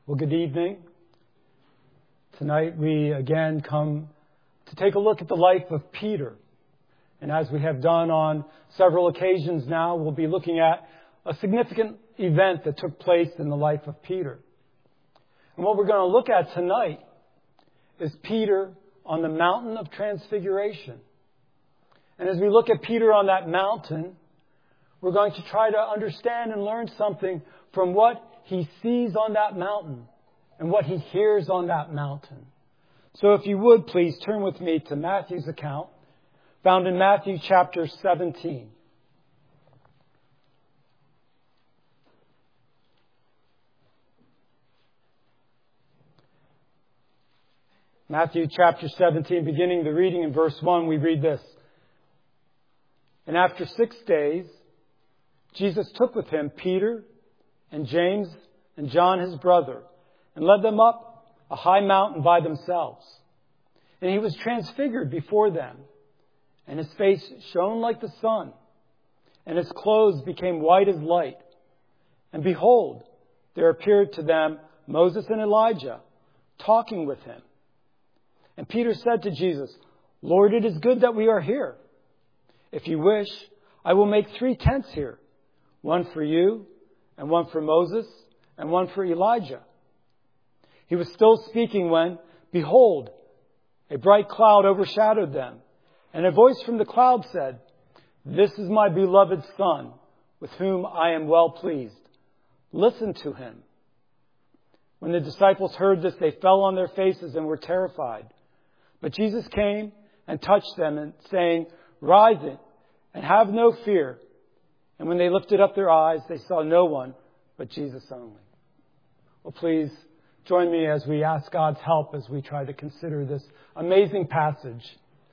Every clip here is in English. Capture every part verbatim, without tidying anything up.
Well, good evening. Tonight we again come to take a look at the life of Peter. And as we have done on several occasions now, we'll be looking at a significant event that took place in the life of Peter. And what we're going to look at tonight is Peter on the mountain of transfiguration. And as we look at Peter on that mountain, we're going to try to understand and learn something from what he sees on that mountain and what he hears on that mountain. So if you would, please turn with me to Matthew's account, found in Matthew chapter seventeen. Matthew chapter seventeen, beginning the reading in verse one, we read this. And after six days, Jesus took with him Peter and James and John his brother, and led them up a high mountain by themselves. And he was transfigured before them, and his face shone like the sun, and his clothes became white as light. And behold, there appeared to them Moses and Elijah, talking with him. And Peter said to Jesus, Lord, it is good that we are here. If you wish, I will make three tents here, one for you, and one for Moses, and one for Elijah. He was still speaking when, behold, a bright cloud overshadowed them, and a voice from the cloud said, This is my beloved Son, with whom I am well pleased. Listen to him. When the disciples heard this, they fell on their faces and were terrified. But Jesus came and touched them, and saying, Rise and have no fear. And when they lifted up their eyes, they saw no one but Jesus only. Well, please join me as we ask God's help as we try to consider this amazing passage.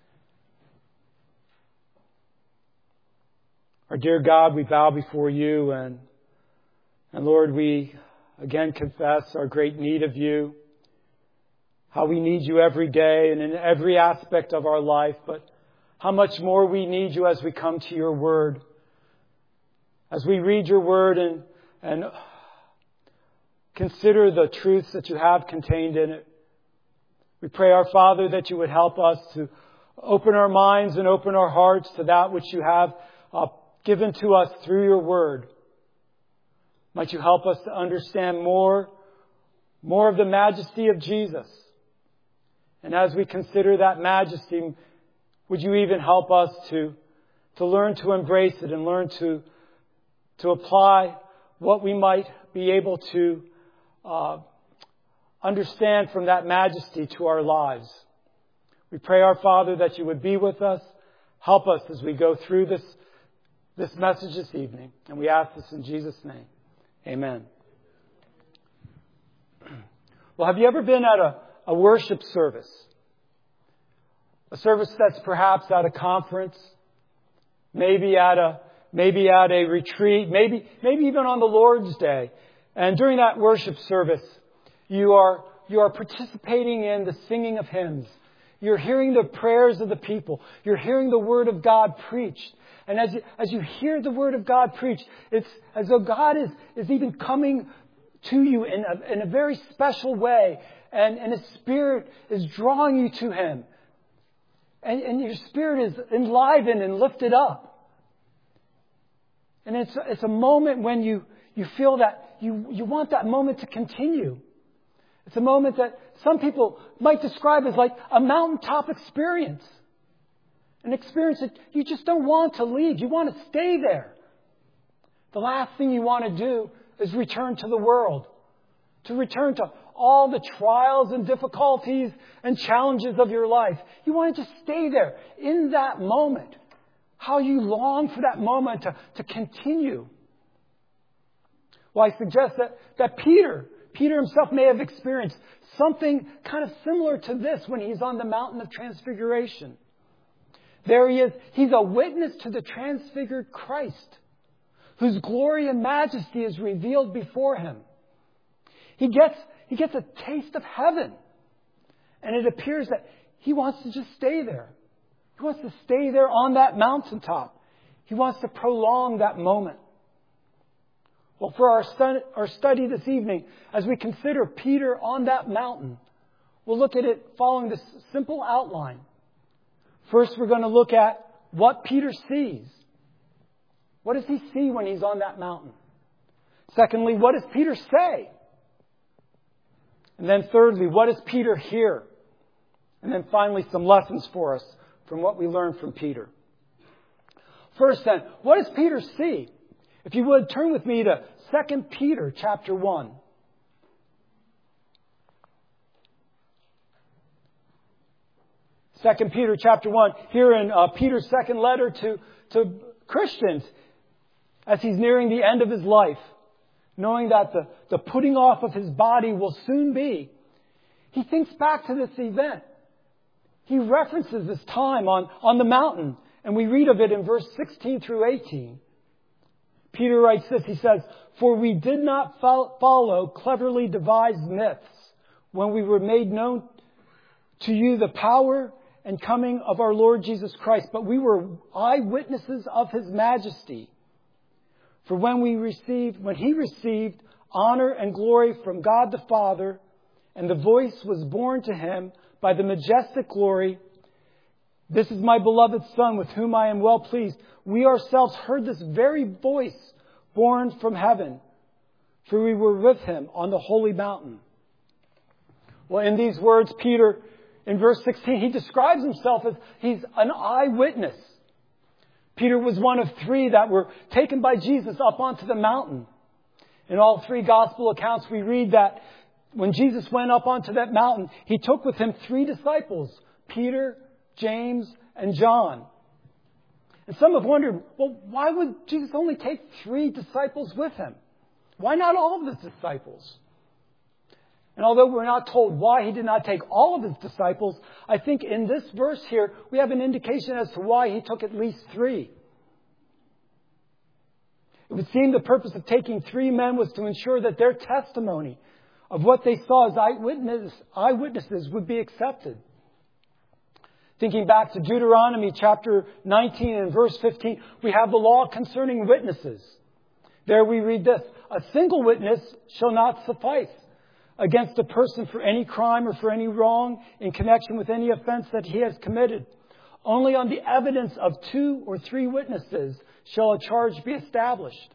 Our dear God, we bow before you, and, and Lord, we again confess our great need of you, how we need you every day and in every aspect of our life, but how much more we need you as we come to your word. As we read your word and, and consider the truths that you have contained in it, we pray, our Father, that you would help us to open our minds and open our hearts to that which you have uh, given to us through your word. Might you help us to understand more, more of the majesty of Jesus. And as we consider that majesty, would you even help us to, to learn to embrace it and learn to to apply what we might be able to uh, understand from that majesty to our lives. We pray, our Father, that you would be with us. Help us as we go through this, this message this evening. And we ask this in Jesus' name. Amen. Well, have you ever been at a, a worship service? A service that's perhaps at a conference, maybe at a Maybe at a retreat, maybe maybe even on the Lord's Day. And during that worship service, you are you are participating in the singing of hymns. You're hearing the prayers of the people. You're hearing the Word of God preached. And as you, as you hear the Word of God preached, it's as though God is, is even coming to you in a, in a very special way. And, and His Spirit is drawing you to Him. And, and your spirit is enlivened and lifted up. And it's, it's a moment when you, you feel that you, you want that moment to continue. It's a moment that some people might describe as like a mountaintop experience. An experience that you just don't want to leave. You want to stay there. The last thing you want to do is return to the world. To return to all the trials and difficulties and challenges of your life. You want to just stay there in that moment. How you long for that moment to, to continue. Well, I suggest that, that Peter, Peter himself may have experienced something kind of similar to this when he's on the mountain of transfiguration. There he is. He's a witness to the transfigured Christ, whose glory and majesty is revealed before him. He gets, he gets a taste of heaven. And it appears that he wants to just stay there. He wants to stay there on that mountaintop. He wants to prolong that moment. Well, for our, stu- our study this evening, as we consider Peter on that mountain, we'll look at it following this simple outline. First, we're going to look at what Peter sees. What does he see when he's on that mountain? Secondly, what does Peter say? And then thirdly, what does Peter hear? And then finally, some lessons for us from what we learned from Peter. First then, what does Peter see? If you would, turn with me to Second Peter chapter one. Second Peter chapter one, here in uh, Peter's second letter to, to Christians, as he's nearing the end of his life, knowing that the, the putting off of his body will soon be, he thinks back to this event. He references this time on, on the mountain, and we read of it in verse sixteen through eighteen. Peter writes this, he says, "For we did not fo- follow cleverly devised myths when we were made known to you the power and coming of our Lord Jesus Christ, but we were eyewitnesses of His majesty. For when we received, when He received honor and glory from God the Father, and the voice was borne to Him by the majestic glory, 'This is my beloved Son, with whom I am well pleased,' we ourselves heard this very voice borne from heaven, for we were with Him on the holy mountain." Well, in these words, Peter, in verse sixteen, he describes himself as he's an eyewitness. Peter was one of three that were taken by Jesus up onto the mountain. In all three gospel accounts, we read that when Jesus went up onto that mountain, He took with Him three disciples, Peter, James, and John. And some have wondered, well, why would Jesus only take three disciples with Him? Why not all of His disciples? And although we're not told why He did not take all of His disciples, I think in this verse here, we have an indication as to why He took at least three. It would seem the purpose of taking three men was to ensure that their testimony of what they saw as eyewitness, eyewitnesses would be accepted. Thinking back to Deuteronomy chapter nineteen and verse fifteen, we have the law concerning witnesses. There we read this, "A single witness shall not suffice against a person for any crime or for any wrong in connection with any offense that he has committed. Only on the evidence of two or three witnesses shall a charge be established."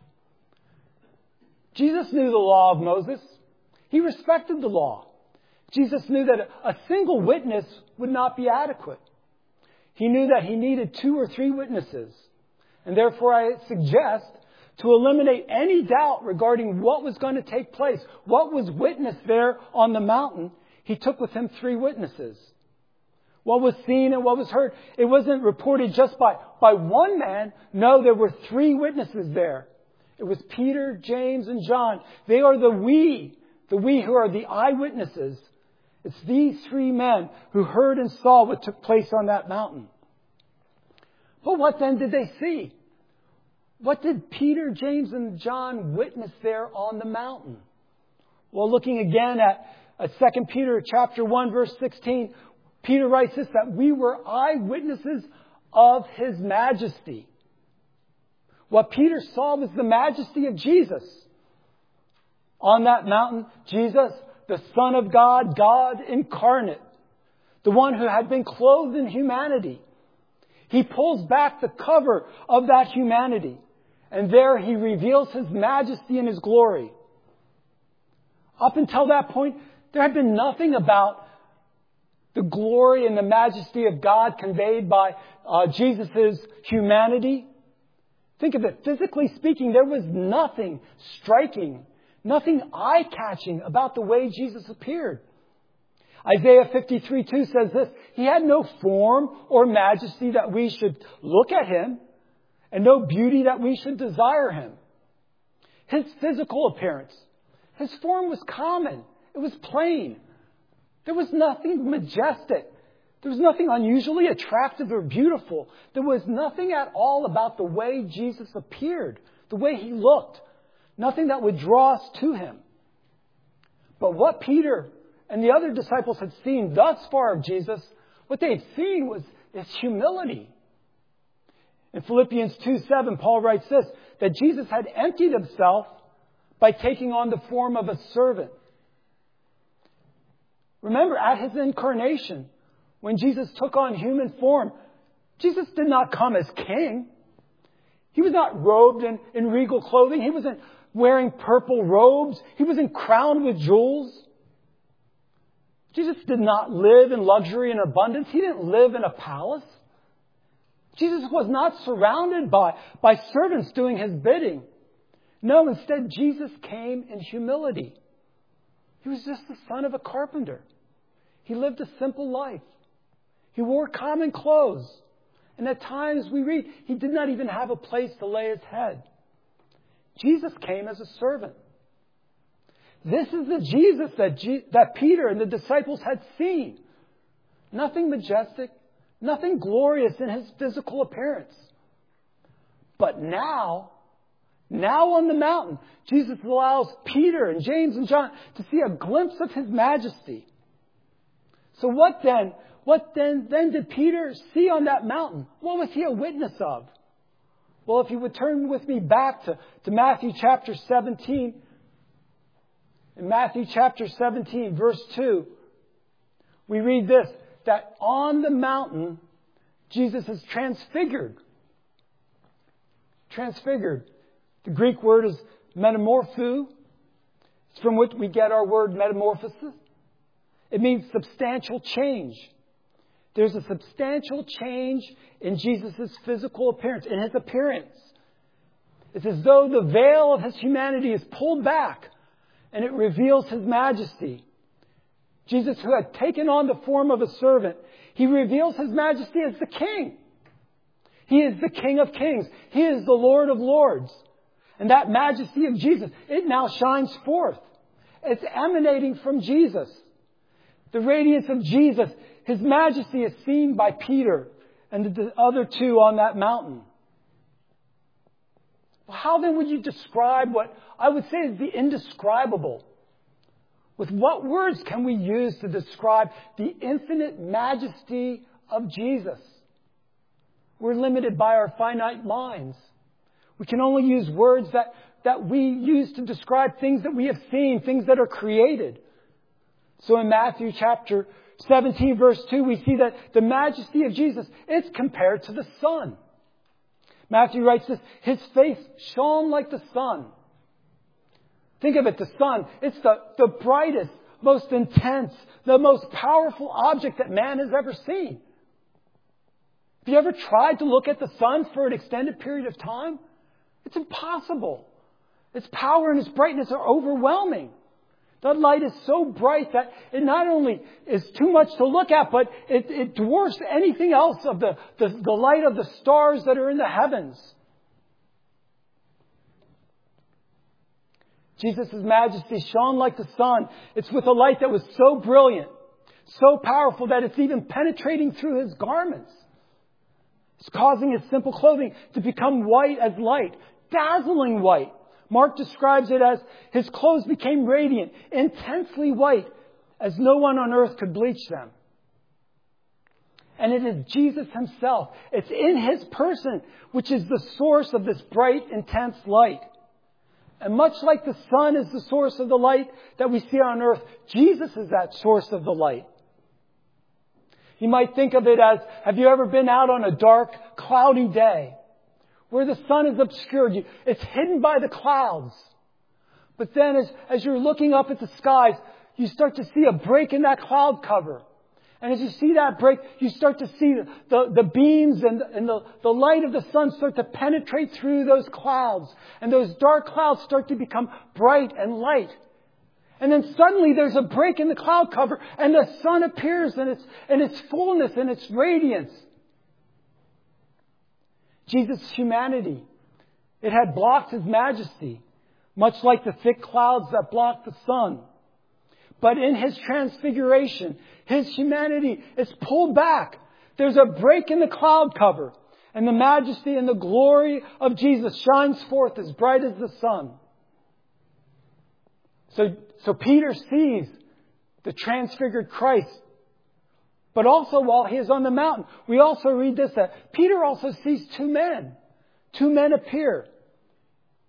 Jesus knew the law of Moses. He respected the law. Jesus knew that a single witness would not be adequate. He knew that he needed two or three witnesses. And therefore, I suggest, to eliminate any doubt regarding what was going to take place, what was witnessed there on the mountain, He took with Him three witnesses. What was seen and what was heard, it wasn't reported just by, by one man. No, there were three witnesses there. It was Peter, James, and John. They are the we, the we who are the eyewitnesses. It's these three men who heard and saw what took place on that mountain. But what then did they see? What did Peter, James, and John witness there on the mountain? Well, looking again at, at Second Peter chapter one, verse sixteen, Peter writes this, that we were eyewitnesses of His majesty. What Peter saw was the majesty of Jesus. On that mountain, Jesus, the Son of God, God incarnate, the one who had been clothed in humanity. He pulls back the cover of that humanity, and there He reveals His majesty and His glory. Up until that point, there had been nothing about the glory and the majesty of God conveyed by uh, Jesus' humanity. Think of it. Physically speaking, there was nothing striking, nothing eye-catching about the way Jesus appeared. Isaiah fifty-three two says this, He had no form or majesty that we should look at Him, and no beauty that we should desire Him. His physical appearance, His form was common. It was plain. There was nothing majestic. There was nothing unusually attractive or beautiful. There was nothing at all about the way Jesus appeared, the way He looked. Nothing that would draw us to Him. But what Peter and the other disciples had seen thus far of Jesus, what they had seen was His humility. In Philippians two seven, Paul writes this, that Jesus had emptied Himself by taking on the form of a servant. Remember, at His incarnation, when Jesus took on human form, Jesus did not come as king. He was not robed in, in regal clothing. He wasn't wearing purple robes. He wasn't crowned with jewels. Jesus did not live in luxury and abundance. He didn't live in a palace. Jesus was not surrounded by, by servants doing His bidding. No, instead, Jesus came in humility. He was just the son of a carpenter. He lived a simple life. He wore common clothes. And at times we read, He did not even have a place to lay His head. Jesus came as a servant. This is the Jesus that, G- that Peter and the disciples had seen. Nothing majestic, nothing glorious in His physical appearance. But now, now on the mountain, Jesus allows Peter and James and John to see a glimpse of His majesty. So what then? What then, then did Peter see on that mountain? What was he a witness of? Well, if you would turn with me back to, to Matthew chapter seventeen. In Matthew chapter seventeen, verse two, we read this, that on the mountain, Jesus is transfigured. Transfigured. The Greek word is metamorpho. It's from which we get our word metamorphosis. It means substantial change. There's a substantial change in Jesus' physical appearance, in His appearance. It's as though the veil of His humanity is pulled back and it reveals His majesty. Jesus, who had taken on the form of a servant, He reveals His majesty as the King. He is the King of Kings. He is the Lord of Lords. And that majesty of Jesus, it now shines forth. It's emanating from Jesus. The radiance of Jesus, His majesty is seen by Peter and the other two on that mountain. Well, how then would you describe what I would say is the indescribable? With what words can we use to describe the infinite majesty of Jesus? We're limited by our finite minds. We can only use words that, that we use to describe things that we have seen, things that are created. So in Matthew chapter seventeen, verse two, we see that the majesty of Jesus is compared to the sun. Matthew writes this, His face shone like the sun. Think of it, the sun. It's the, the brightest, most intense, the most powerful object that man has ever seen. Have you ever tried to look at the sun for an extended period of time? It's impossible. Its power and its brightness are overwhelming. That light is so bright that it not only is too much to look at, but it, it dwarfs anything else of the, the, the light of the stars that are in the heavens. Jesus' majesty shone like the sun. It's with a light that was so brilliant, so powerful that it's even penetrating through His garments. It's causing His simple clothing to become white as light, dazzling white. Mark describes it as His clothes became radiant, intensely white, as no one on earth could bleach them. And it is Jesus Himself. It's in His person, which is the source of this bright, intense light. And much like the sun is the source of the light that we see on earth, Jesus is that source of the light. You might think of it as, have you ever been out on a dark, cloudy day where the sun is obscured? It's hidden by the clouds. But then as, as you're looking up at the skies, you start to see a break in that cloud cover. And as you see that break, you start to see the, the, the beams and, and the, the light of the sun start to penetrate through those clouds. And those dark clouds start to become bright and light. And then suddenly there's a break in the cloud cover and the sun appears in its, in its fullness and its radiance. Jesus' humanity, it had blocked His majesty, much like the thick clouds that block the sun. But in His transfiguration, His humanity is pulled back. There's a break in the cloud cover, and the majesty and the glory of Jesus shines forth as bright as the sun. So, so Peter sees the transfigured Christ. But also while he is on the mountain, we also read this, that Peter also sees two men. Two men appear.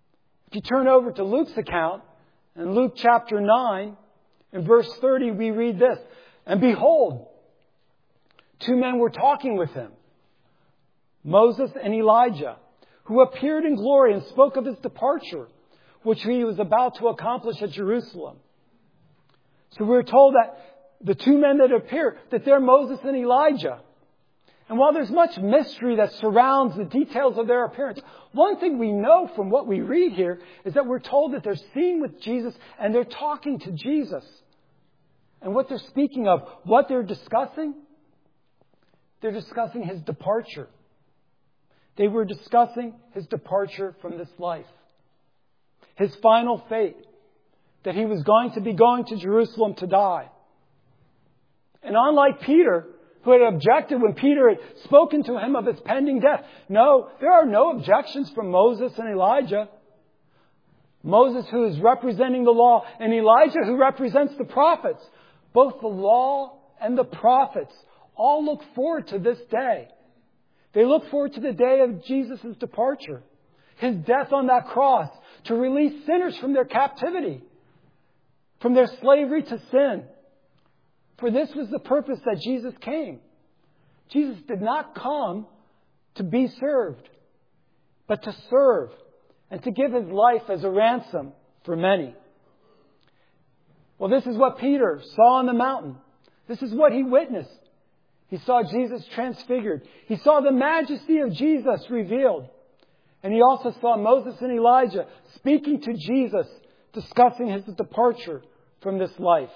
If you turn over to Luke's account, in Luke chapter nine, in verse thirty, we read this. And behold, two men were talking with him, Moses and Elijah, who appeared in glory and spoke of his departure, which he was about to accomplish at Jerusalem. So we're told that the two men that appear, that they're Moses and Elijah. And while there's much mystery that surrounds the details of their appearance, one thing we know from what we read here is that we're told that they're seen with Jesus and they're talking to Jesus. And what they're speaking of, what they're discussing, they're discussing his departure. They were discussing his departure from this life. His final fate, that he was going to be going to Jerusalem to die. And unlike Peter, who had objected when Peter had spoken to him of his pending death. No, there are no objections from Moses and Elijah. Moses, who is representing the law, and Elijah, who represents the prophets. Both the law and the prophets all look forward to this day. They look forward to the day of Jesus' departure. His death on that cross to release sinners from their captivity, from their slavery to sin. For this was the purpose that Jesus came. Jesus did not come to be served, but to serve and to give his life as a ransom for many. Well, this is what Peter saw on the mountain. This is what he witnessed. He saw Jesus transfigured. He saw the majesty of Jesus revealed. And he also saw Moses and Elijah speaking to Jesus, discussing his departure from this life.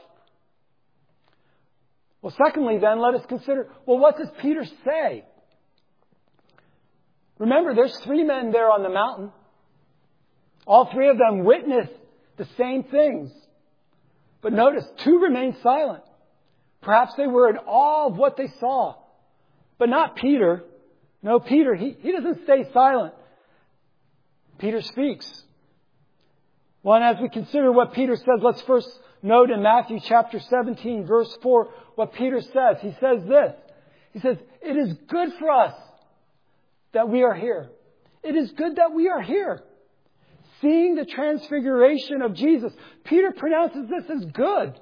Well, secondly, then, let us consider, well, what does Peter say? Remember, there's three men there on the mountain. All three of them witnessed the same things. But notice, two remained silent. Perhaps they were in awe of what they saw. But not Peter. No, Peter, he, he doesn't stay silent. Peter speaks. Well, and as we consider what Peter says, let's first note in Matthew chapter seventeen, verse four, what Peter says. He says this. He says, it is good for us that we are here. It is good that we are here. Seeing the transfiguration of Jesus, Peter pronounces this as good.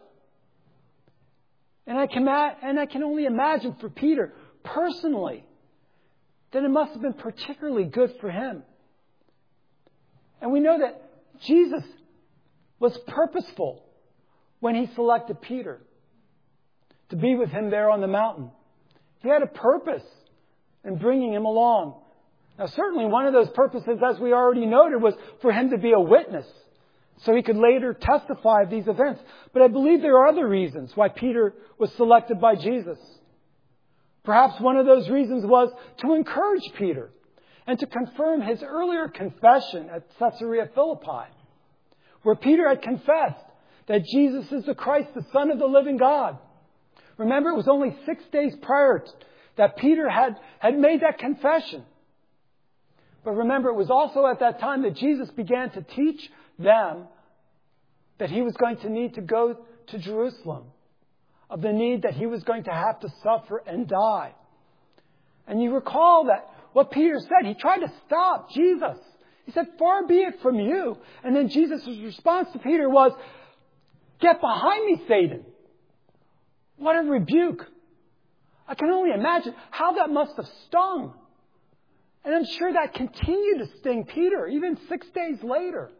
And I can, and I can only imagine for Peter personally that it must have been particularly good for him. And we know that Jesus was purposeful when he selected Peter to be with him there on the mountain. He had a purpose in bringing him along. Now, certainly one of those purposes, as we already noted, was for him to be a witness, so he could later testify of these events. But I believe there are other reasons why Peter was selected by Jesus. Perhaps one of those reasons was to encourage Peter and to confirm his earlier confession at Caesarea Philippi, where Peter had confessed that Jesus is the Christ, the Son of the living God. Remember, it was only six days prior that Peter had, had made that confession. But remember, it was also at that time that Jesus began to teach them that he was going to need to go to Jerusalem, of the need that he was going to have to suffer and die. And you recall that what Peter said, he tried to stop Jesus. He said, far be it from you. And then Jesus' response to Peter was, get behind me, Satan. What a rebuke. I can only imagine how that must have stung. And I'm sure that continued to sting Peter, even six days later.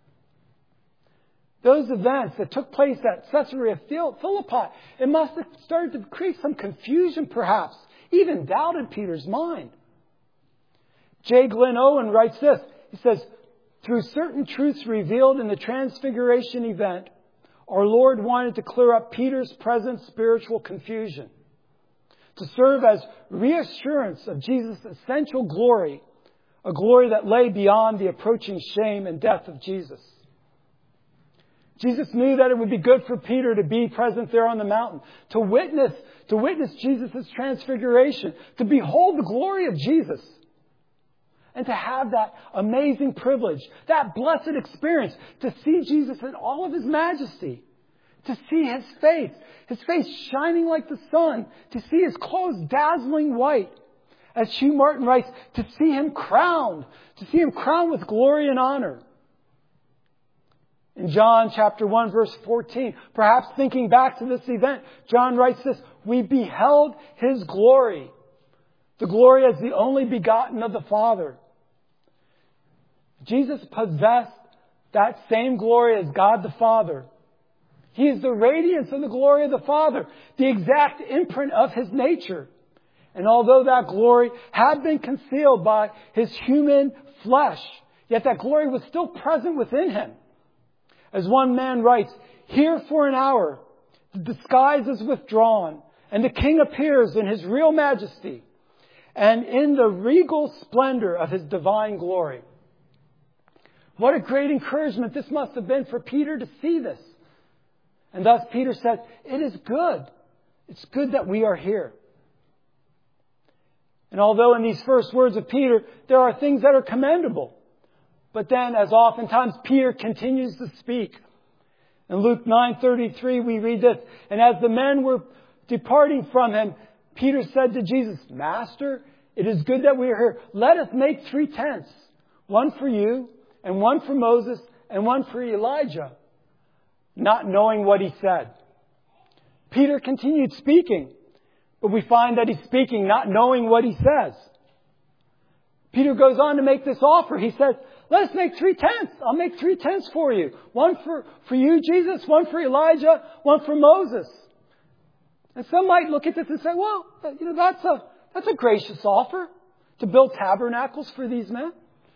Those events that took place at Caesarea Philippi, it must have started to create some confusion, perhaps, even doubt in Peter's mind. J. Glenn Owen writes this. He says, through certain truths revealed in the Transfiguration event, our Lord wanted to clear up Peter's present spiritual confusion, to serve as reassurance of Jesus' essential glory, a glory that lay beyond the approaching shame and death of Jesus. Jesus knew that it would be good for Peter to be present there on the mountain, to witness, to witness Jesus' transfiguration, to behold the glory of Jesus, and to have that amazing privilege, that blessed experience, to see Jesus in all of his majesty, to see his face, his face shining like the sun, to see his clothes dazzling white. As Hugh Martin writes, to see him crowned, to see him crowned with glory and honor. In John chapter one, verse fourteen, perhaps thinking back to this event, John writes this, "We beheld His glory, the glory as the only begotten of the Father." Jesus possessed that same glory as God the Father. He is the radiance of the glory of the Father, the exact imprint of His nature. And although that glory had been concealed by His human flesh, yet that glory was still present within Him. As one man writes, "Here for an hour, the disguise is withdrawn, and the King appears in His real majesty and in the regal splendor of His divine glory." What a great encouragement this must have been for Peter to see this. And thus Peter says, it is good. It's good that we are here. And although in these first words of Peter, there are things that are commendable. But then, as oftentimes, Peter continues to speak. In Luke nine thirty-three, we read this, "And as the men were departing from him, Peter said to Jesus, 'Master, it is good that we are here. Let us make three tents, one for you, and one for Moses, and one for Elijah,' not knowing what he said." Peter continued speaking, but we find that he's speaking not knowing what he says. Peter goes on to make this offer. He says, "Let us make three tents. I'll make three tents for you. One for, for you, Jesus, one for Elijah, one for Moses." And some might look at this and say, well, you know, that's a, that's a gracious offer to build tabernacles for these men.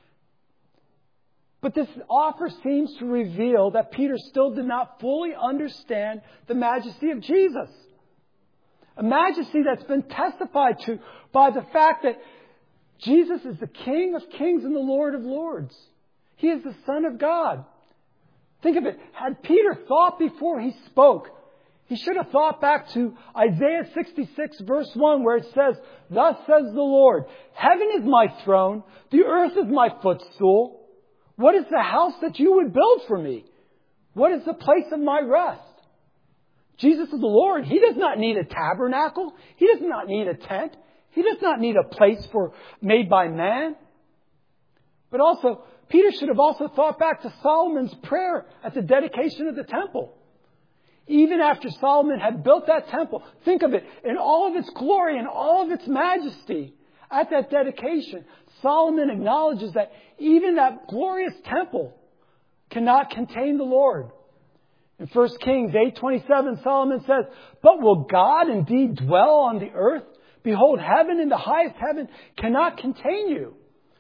But this offer seems to reveal that Peter still did not fully understand the majesty of Jesus. A majesty that's been testified to by the fact that Jesus is the King of kings and the Lord of lords. He is the Son of God. Think of it. Had Peter thought before he spoke, he should have thought back to Isaiah sixty-six verse one, where it says, "Thus says the Lord, heaven is my throne, the earth is my footstool. What is the house that you would build for me? What is the place of my rest?" Jesus is the Lord. He does not need a tabernacle. He does not need a tent. He does not need a place for made by man. But also, Peter should have also thought back to Solomon's prayer at the dedication of the temple. Even after Solomon had built that temple, think of it, in all of its glory and all of its majesty, at that dedication, Solomon acknowledges that even that glorious temple cannot contain the Lord. In First Kings eight twenty-seven, Solomon says, "But will God indeed dwell on the earth? Behold, heaven and the highest heaven cannot contain you."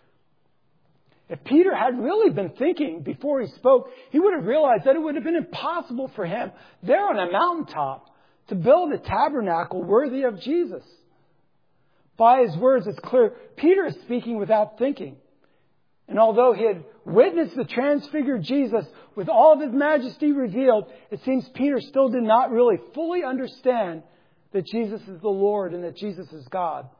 If Peter had really been thinking before he spoke, he would have realized that it would have been impossible for him there on a mountaintop to build a tabernacle worthy of Jesus. By his words, it's clear Peter is speaking without thinking. And although he had witnessed the transfigured Jesus with all of His majesty revealed, it seems Peter still did not really fully understand that Jesus is the Lord and that Jesus is God.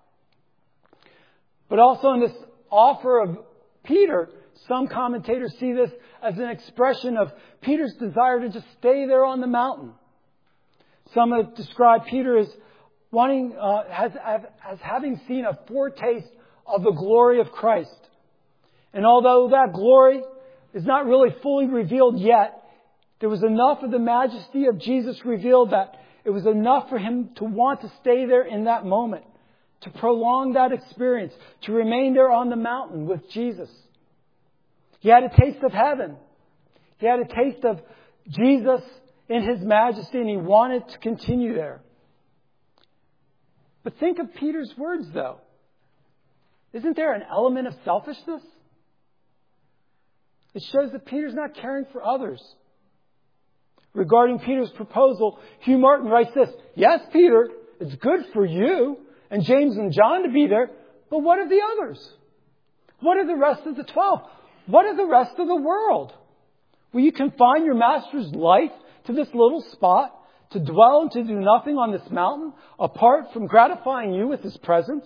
But also in this offer of Peter, some commentators see this as an expression of Peter's desire to just stay there on the mountain. Some have described Peter as wanting, uh, as, as having seen a foretaste of the glory of Christ. And although that glory is not really fully revealed yet, there was enough of the majesty of Jesus revealed that it was enough for him to want to stay there in that moment, to prolong that experience, to remain there on the mountain with Jesus. He had a taste of heaven. He had a taste of Jesus in His majesty, and he wanted to continue there. But think of Peter's words, though. Isn't there an element of selfishness? It shows that Peter's not caring for others. Regarding Peter's proposal, Hugh Martin writes this, "Yes, Peter, it's good for you and James and John to be there, but what of the others? What of the rest of the twelve? What of the rest of the world? Will you confine your master's life to this little spot, to dwell and to do nothing on this mountain, apart from gratifying you with His presence?"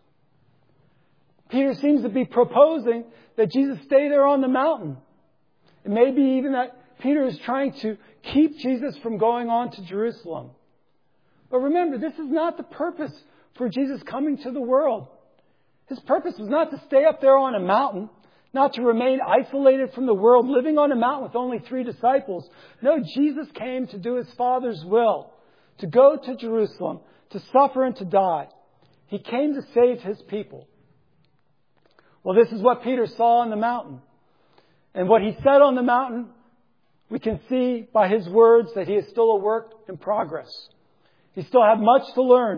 Peter seems to be proposing that Jesus stay there on the mountain. It may be even that Peter is trying to keep Jesus from going on to Jerusalem. But remember, this is not the purpose for Jesus coming to the world. His purpose was not to stay up there on a mountain, not to remain isolated from the world, living on a mountain with only three disciples. No, Jesus came to do His Father's will, to go to Jerusalem, to suffer and to die. He came to save His people. Well, this is what Peter saw on the mountain. And what he said on the mountain, we can see by his words that he is still a work in progress. He still had much to learn.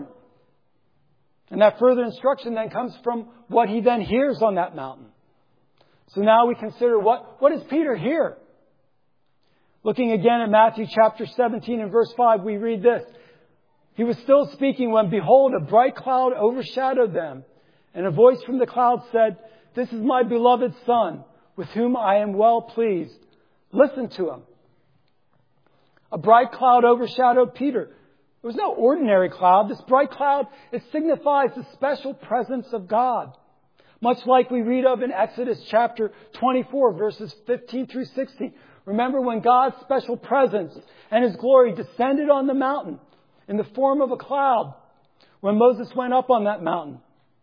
And that further instruction then comes from what he then hears on that mountain. So now we consider what, what does Peter hear? Looking again at Matthew chapter seventeen and verse five, we read this. He was still speaking when, behold, a bright cloud overshadowed them. And a voice from the cloud said, "This is my beloved Son, with whom I am well pleased. Listen to Him." A bright cloud overshadowed Peter. It was no ordinary cloud. This bright cloud, it signifies the special presence of God. Much like we read of in Exodus chapter twenty-four, verses fifteen through sixteen. Remember when God's special presence and His glory descended on the mountain in the form of a cloud when Moses went up on that mountain.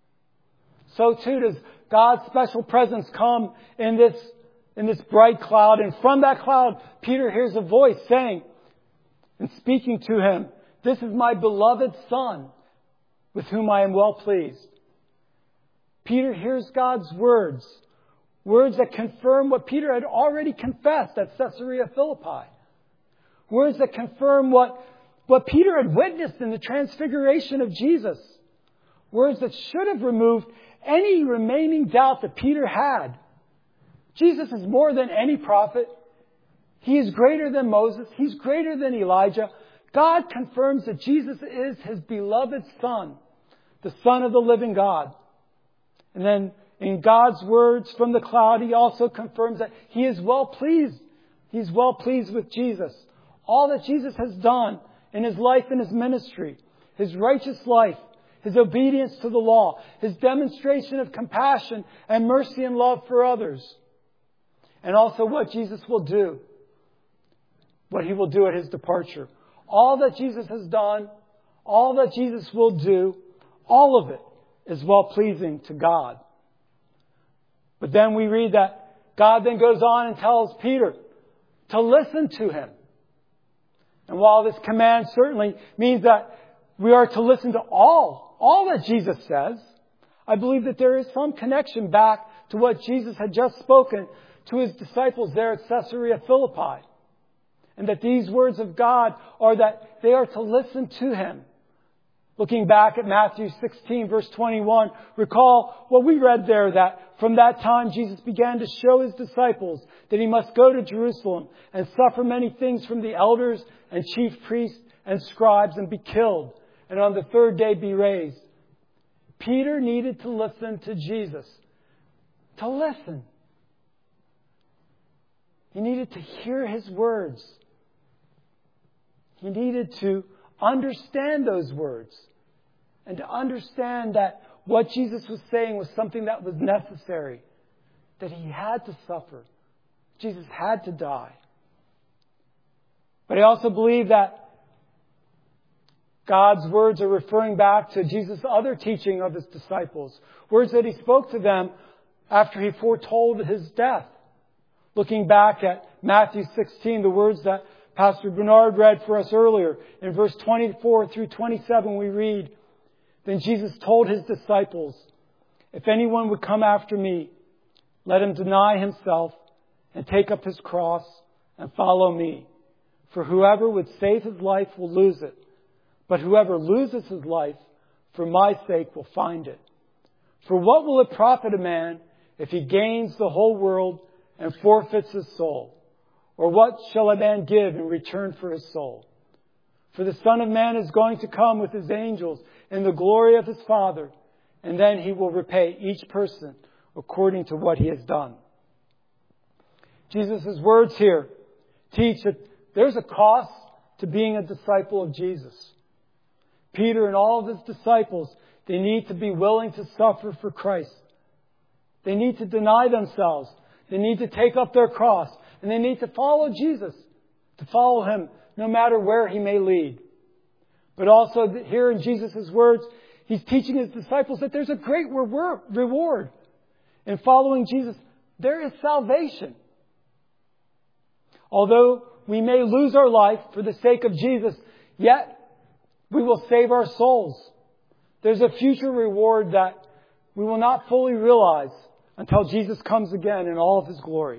So too does God's special presence come in this, in this bright cloud. And from that cloud, Peter hears a voice saying and speaking to him, "This is my beloved Son, with whom I am well pleased." Peter hears God's words, words that confirm what Peter had already confessed at Caesarea Philippi. Words that confirm what, what Peter had witnessed in the transfiguration of Jesus. Words that should have removed any remaining doubt that Peter had. Jesus is more than any prophet. He is greater than Moses. He's greater than Elijah. God confirms that Jesus is His beloved Son, the Son of the living God. And then in God's words from the cloud, He also confirms that He is well pleased. He's well pleased with Jesus. All that Jesus has done in His life and His ministry, His righteous life, His obedience to the law, His demonstration of compassion and mercy and love for others. And also what Jesus will do. What He will do at His departure. All that Jesus has done, all that Jesus will do, all of it is well-pleasing to God. But then we read that God then goes on and tells Peter to listen to Him. And while this command certainly means that we are to listen to all, all that Jesus says, I believe that there is some connection back to what Jesus had just spoken to His disciples there at Caesarea Philippi. And that these words of God are that they are to listen to Him. Looking back at Matthew sixteen, verse twenty-one, recall what we read there, that from that time Jesus began to show His disciples that He must go to Jerusalem and suffer many things from the elders and chief priests and scribes and be killed, and on the third day be raised. Peter needed to listen to Jesus. To listen. He needed to hear His words. He needed to understand those words. And to understand that what Jesus was saying was something that was necessary. That He had to suffer. Jesus had to die. But I also believe that God's words are referring back to Jesus' other teaching of His disciples. Words that He spoke to them after He foretold His death. Looking back at Matthew sixteen, the words that Pastor Bernard read for us earlier. In verse twenty-four through twenty-seven we read, "Then Jesus told His disciples, 'If anyone would come after me, let him deny himself and take up his cross and follow me. For whoever would save his life will lose it. But whoever loses his life for my sake will find it. For what will it profit a man if he gains the whole world and forfeits his soul? Or what shall a man give in return for his soul? For the Son of Man is going to come with His angels in the glory of His Father, and then He will repay each person according to what he has done.'" Jesus' words here teach that there's a cost to being a disciple of Jesus. Peter and all of his disciples, they need to be willing to suffer for Christ. They need to deny themselves. They need to take up their cross. And they need to follow Jesus, to follow Him no matter where He may lead. But also here in Jesus' words, He's teaching His disciples that there's a great reward in following Jesus there is salvation. Although we may lose our life for the sake of Jesus, yet we will save our souls. There's a future reward that we will not fully realize until Jesus comes again in all of His glory.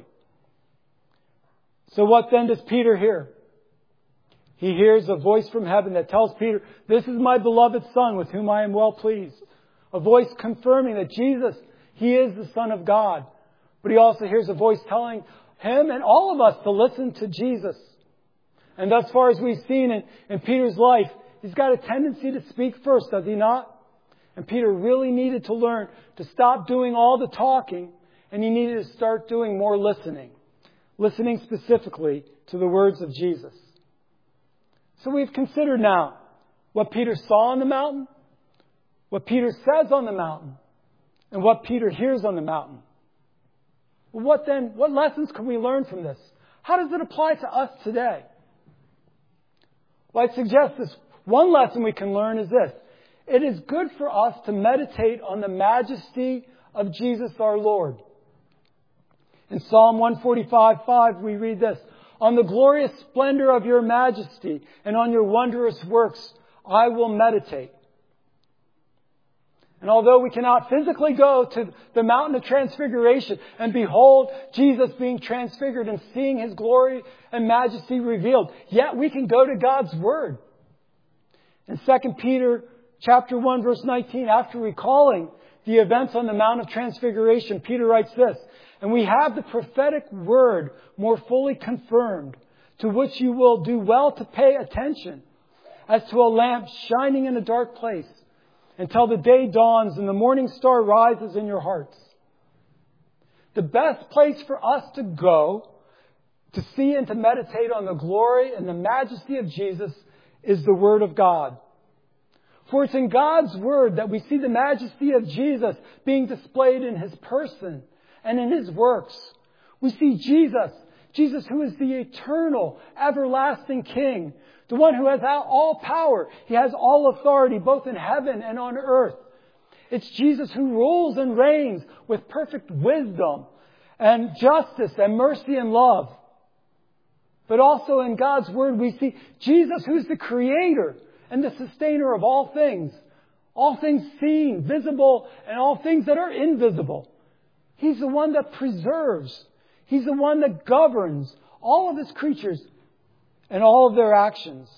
So what then does Peter hear? He hears a voice from heaven that tells Peter, "This is my beloved Son with whom I am well pleased." A voice confirming that Jesus, He is the Son of God. But he also hears a voice telling him and all of us to listen to Jesus. And thus far as we've seen in, in Peter's life, he's got a tendency to speak first, does he not? And Peter really needed to learn to stop doing all the talking, and he needed to start doing more listening. Listening specifically to the words of Jesus. So we've considered now what Peter saw on the mountain, what Peter says on the mountain, and what Peter hears on the mountain. Well, what then, what lessons can we learn from this? How does it apply to us today? Well, I suggest this. One lesson we can learn is this. It is good for us to meditate on the majesty of Jesus our Lord. In Psalm one forty-five, five, we read this. On the glorious splendor of your majesty and on your wondrous works, I will meditate. And although we cannot physically go to the mountain of transfiguration and behold Jesus being transfigured and seeing His glory and majesty revealed, yet we can go to God's Word. In Second Peter chapter one, verse nineteen, after recalling the events on the Mount of Transfiguration, Peter writes this, and we have the prophetic word more fully confirmed, to which you will do well to pay attention, as to a lamp shining in a dark place, until the day dawns and the morning star rises in your hearts. The best place for us to go to see and to meditate on the glory and the majesty of Jesus is the Word of God. For it's in God's Word that we see the majesty of Jesus being displayed in His person and in His works. We see Jesus, Jesus who is the eternal, everlasting King, the one who has all power. He has all authority both in heaven and on earth. It's Jesus who rules and reigns with perfect wisdom and justice and mercy and love. But also in God's Word we see Jesus who's the Creator and the sustainer of all things. All things seen, visible, and all things that are invisible. He's the one that preserves. He's the one that governs all of His creatures and all of their actions.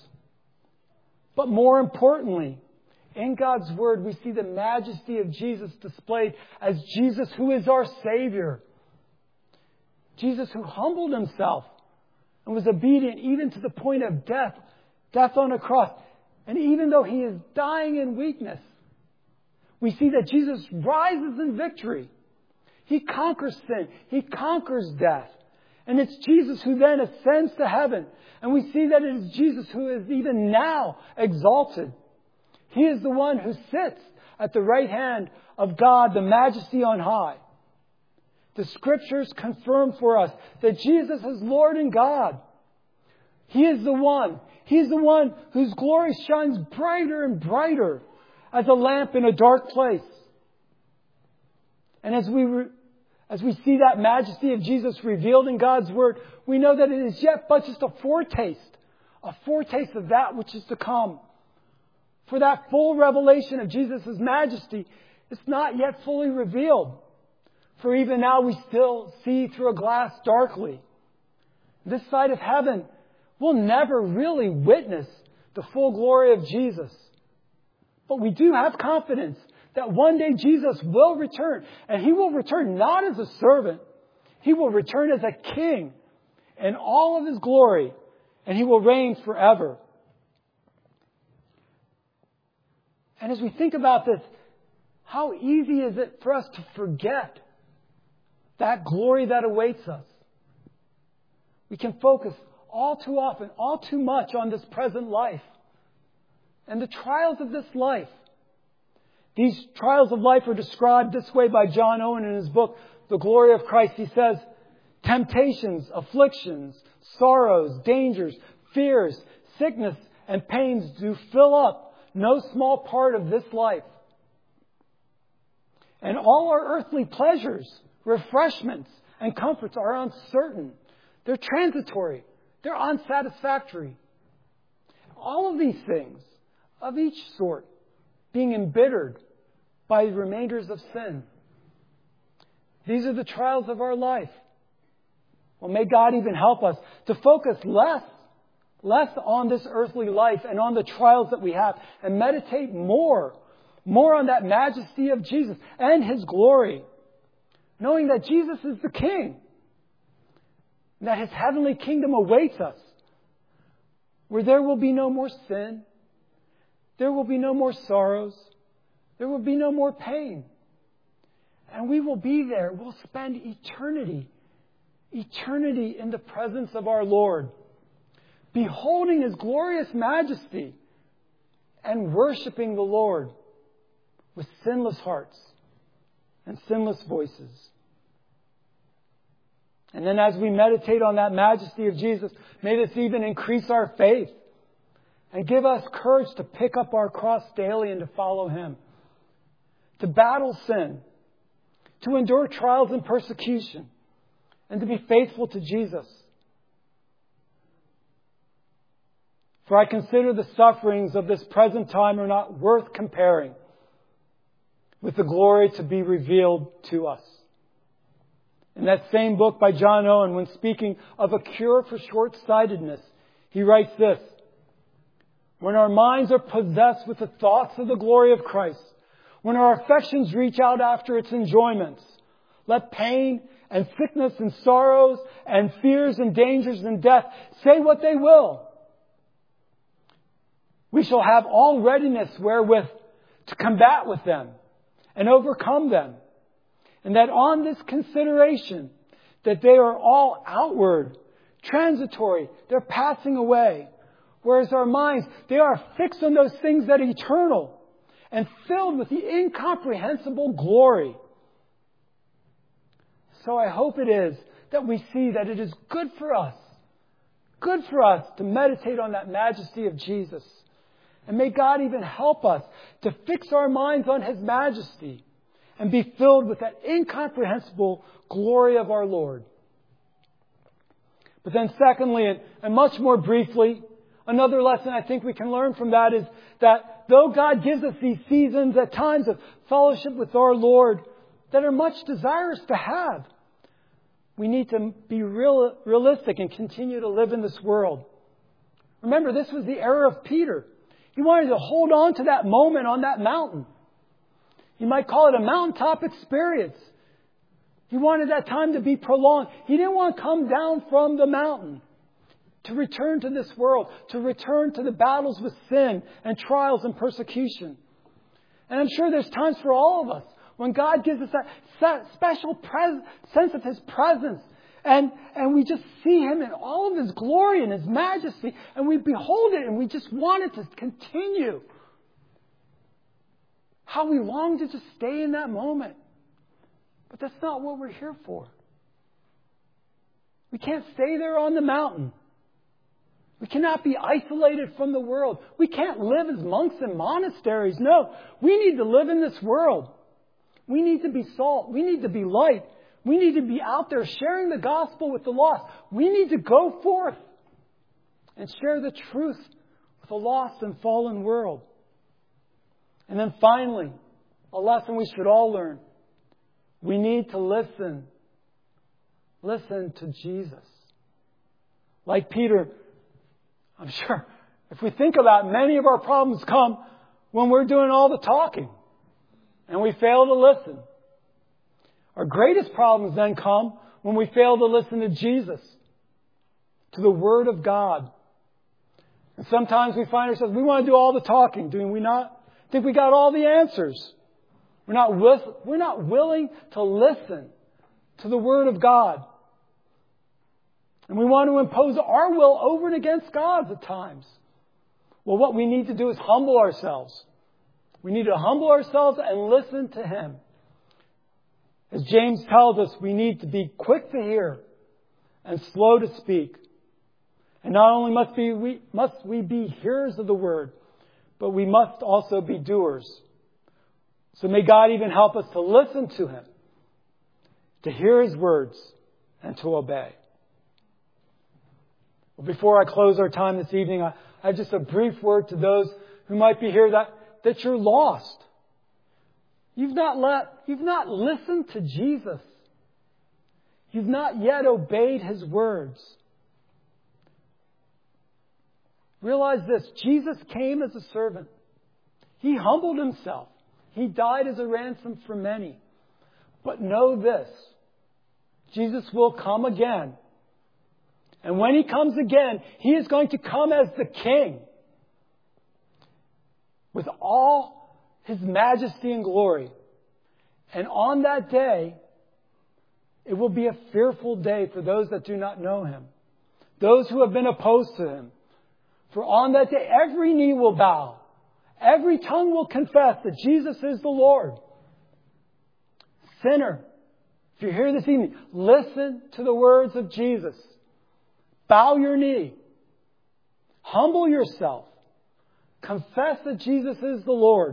But more importantly, in God's Word, we see the majesty of Jesus displayed as Jesus who is our Savior. Jesus who humbled Himself and was obedient even to the point of death, death on a cross. And even though He is dying in weakness, we see that Jesus rises in victory. He conquers sin. He conquers death. And it's Jesus who then ascends to heaven. And we see that it is Jesus who is even now exalted. He is the one who sits at the right hand of God, the majesty on high. The Scriptures confirm for us that Jesus is Lord and God. He is the one. He's the one whose glory shines brighter and brighter as a lamp in a dark place. And as we re- as we see that majesty of Jesus revealed in God's Word, we know that it is yet but just a foretaste, a foretaste of that which is to come. For that full revelation of Jesus' majesty is not yet fully revealed. For even now we still see through a glass darkly. This side of heaven will never really witness the full glory of Jesus. But we do have confidence that one day Jesus will return. And He will return not as a servant. He will return as a king in all of His glory. And He will reign forever. And as we think about this, how easy is it for us to forget that glory that awaits us? We can focus all too often, all too much on this present life and the trials of this life. These trials of life are described this way by John Owen in his book, The Glory of Christ. He says, temptations, afflictions, sorrows, dangers, fears, sickness, and pains do fill up no small part of this life. And all our earthly pleasures, refreshments, and comforts are uncertain. They're transitory. They're unsatisfactory. All of these things, of each sort, being embittered by the remainders of sin. These are the trials of our life. Well, may God even help us to focus less, less on this earthly life and on the trials that we have, and meditate more, more on that majesty of Jesus and His glory, knowing that Jesus is the King, and that His heavenly kingdom awaits us, where there will be no more sin, there will be no more sorrows, there will be no more pain. And we will be there. We'll spend eternity, eternity in the presence of our Lord, beholding His glorious majesty and worshiping the Lord with sinless hearts and sinless voices. And then as we meditate on that majesty of Jesus, may this even increase our faith and give us courage to pick up our cross daily and to follow Him, to battle sin, to endure trials and persecution, and to be faithful to Jesus. For I consider the sufferings of this present time are not worth comparing with the glory to be revealed to us. In that same book by John Owen, when speaking of a cure for short-sightedness, he writes this: when our minds are possessed with the thoughts of the glory of Christ, when our affections reach out after its enjoyments, let pain and sickness and sorrows and fears and dangers and death say what they will, we shall have all readiness wherewith to combat with them and overcome them. And that on this consideration, that they are all outward, transitory, they're passing away. Whereas our minds, they are fixed on those things that are eternal and filled with the incomprehensible glory. So I hope it is that we see that it is good for us, good for us to meditate on that majesty of Jesus. And may God even help us to fix our minds on His majesty and be filled with that incomprehensible glory of our Lord. But then secondly, and, and much more briefly, another lesson I think we can learn from that is that though God gives us these seasons at times of fellowship with our Lord that are much desirous to have, we need to be real, realistic and continue to live in this world. Remember, this was the era of Peter. He wanted to hold on to that moment on that mountain. You might call it a mountaintop experience. He wanted that time to be prolonged. He didn't want to come down from the mountain to return to this world, to return to the battles with sin and trials and persecution. And I'm sure there's times for all of us when God gives us that special pres- sense of His presence. And, and we just see Him in all of His glory and His majesty. And we behold it and we just want it to continue. How we long to just stay in that moment. But that's not what we're here for. We can't stay there on the mountain. We cannot be isolated from the world. We can't live as monks in monasteries. No, we need to live in this world. We need to be salt. We need to be light. We need to be out there sharing the gospel with the lost. We need to go forth and share the truth with a lost and fallen world. And then finally, a lesson we should all learn. We need to listen. Listen to Jesus. Like Peter, I'm sure if we think about it, many of our problems come when we're doing all the talking and we fail to listen. Our greatest problems then come when we fail to listen to Jesus, to the Word of God. And sometimes we find ourselves, we want to do all the talking, do we not? Think we got all the answers. We're not, we're not willing to listen to the Word of God. And we want to impose our will over and against God's at times. Well, what we need to do is humble ourselves. We need to humble ourselves and listen to Him. As James tells us, we need to be quick to hear and slow to speak. And not only must, be, we, must we be hearers of the Word, but we must also be doers. So may God even help us to listen to Him, to hear His words, and to obey. Well, before I close our time this evening, I have just a brief word to those who might be here that, that you're lost. You've not let, you've not listened to Jesus. You've not yet obeyed His words. Realize this, Jesus came as a servant. He humbled Himself. He died as a ransom for many. But know this, Jesus will come again. And when He comes again, He is going to come as the King with all His majesty and glory. And on that day, it will be a fearful day for those that do not know Him, those who have been opposed to Him. For on that day, every knee will bow. Every tongue will confess that Jesus is the Lord. Sinner, if you're here this evening, listen to the words of Jesus. Bow your knee. Humble yourself. Confess that Jesus is the Lord.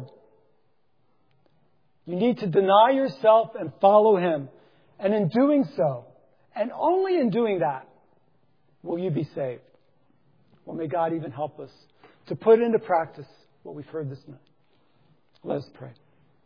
You need to deny yourself and follow Him. And in doing so, and only in doing that, will you be saved. Well, may God even help us to put into practice what we've heard this night. Let us pray.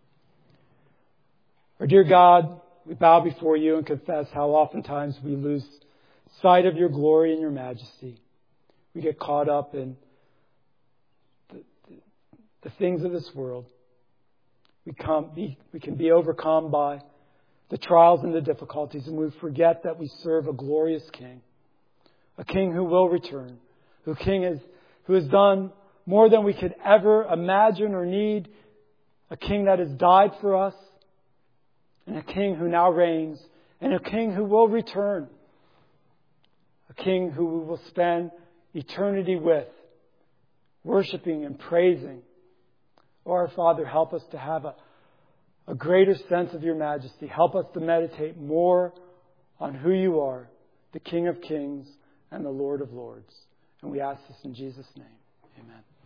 Our dear God, we bow before You and confess how oftentimes we lose sight of Your glory and Your majesty. We get caught up in the, the, the things of this world. We, come, be, we can be overcome by the trials and the difficulties, and we forget that we serve a glorious King, a King who will return, who King is, who has done more than we could ever imagine or need, a King that has died for us, and a King who now reigns, and a King who will return, a King who we will spend eternity with, worshiping and praising. Oh, our Father, help us to have a, a greater sense of Your majesty. Help us to meditate more on who You are, the King of Kings and the Lord of Lords. And we ask this in Jesus' name. Amen.